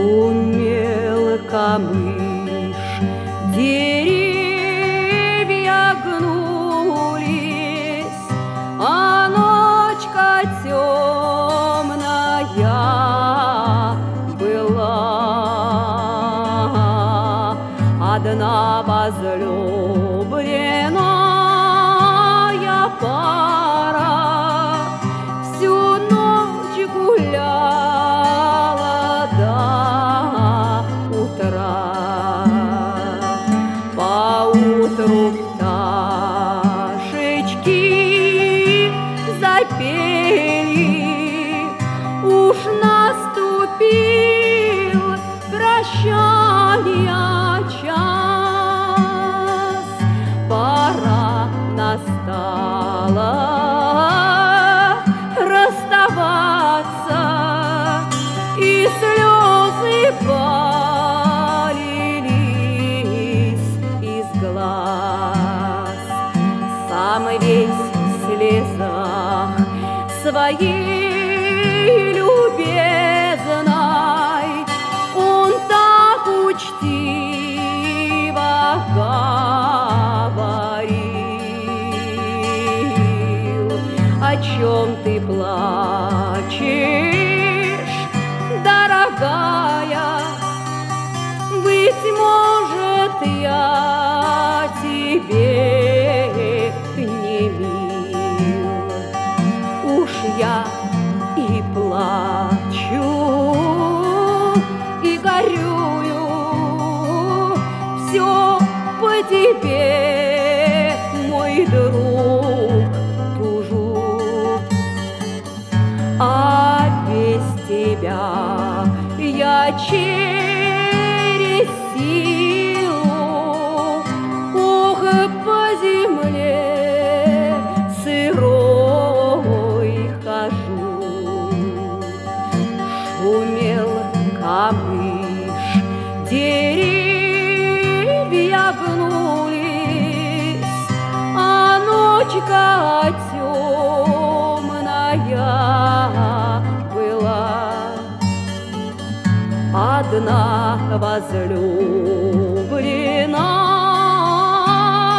Шумел камыш, деревья гнулись, а ночка темная была. Одна возлюбленная пара всю ночь гуляла до утра. Поутру пташечки запели, уж наступил прощания час. Пора настала расставаться, и слезы полились из глаз. Сам весь в слезах своей любезной, он так учтиво говорил: о чем ты плачешь, дорогая? Быть может, я тебе не мил. Уж я и плачу, и горюю, все по тебе, мой друг, тужу. А без тебя я через силу, ох, по земле сырой хожу. Шумел камыш, деревья гнулись, а ночка темная была. Одна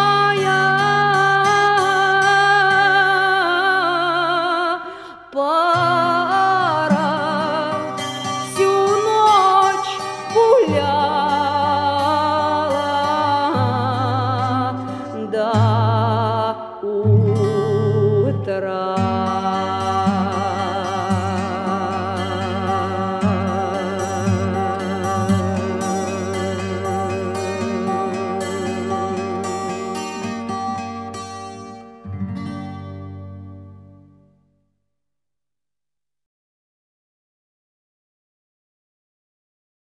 возлюбленная